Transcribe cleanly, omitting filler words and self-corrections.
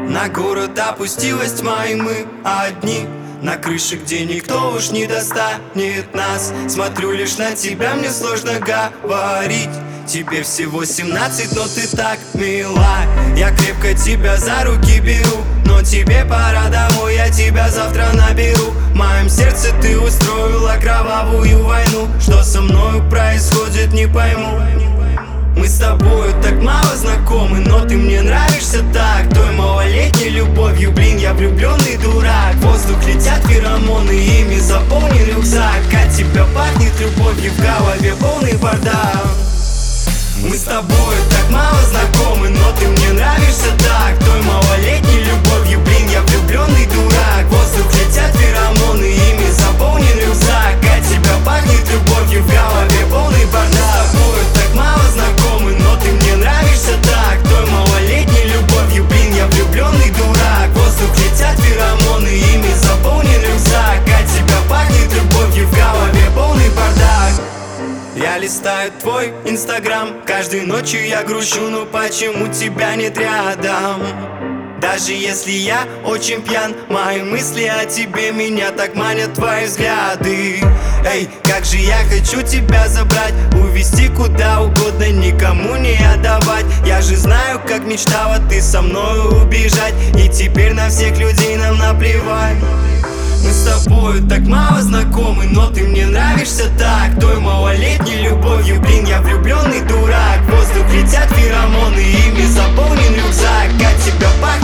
На город опустилась тьма, и мы одни на крыше, где никто уж не достанет нас. Смотрю лишь на тебя, мне сложно говорить. Тебе всего 17, но ты так мила. Я крепко тебя за руки беру, но тебе пора домой, я тебя завтра наберу. В моем сердце ты устроила кровавую войну. Что со мною происходит, не пойму. Мы с тобою так мало знакомы, но ты мне нравишься так. Той малолетней любовью, блин, я влюбленный дурак. В воздух летят феромоны, ими заполнен рюкзак. От тебя пахнет любовью, в голове полный бардак. Мы с тобою так мало знакомы, но ты мне нравишься так. Той малолетней любовью, блин, я влюбленный дурак. В воздух летят феромоны, ими заполнен рюкзак. От тебя пахнет любовью, в голове полный бардак. Мы с тобою так мало знакомы, но ты мне нравишься так. Той малолетней любовью, блин, я влюбленный дурак. В воздух летят феромоны, ими заполнен рюкзак. От тебя пахнет любовью, в голове полный бардак. Я листаю твой инстаграм, каждой ночью я грущу, но почему тебя нет рядом? Даже если я очень пьян, мои мысли о тебе меня так манят твои взгляды. Эй, как же я хочу тебя забрать, увезти куда угодно, никому не отдавать. Я же знаю, как мечтала ты со мною убежать, и теперь на всех людей нам наплевать. Мы с тобою так мало знакомы, но ты мне нравишься так. Той малолетней любовью, блин, я влюбленный дурак. В воздух летят феромоны, ими заполнен рюкзак. От тебя пахнет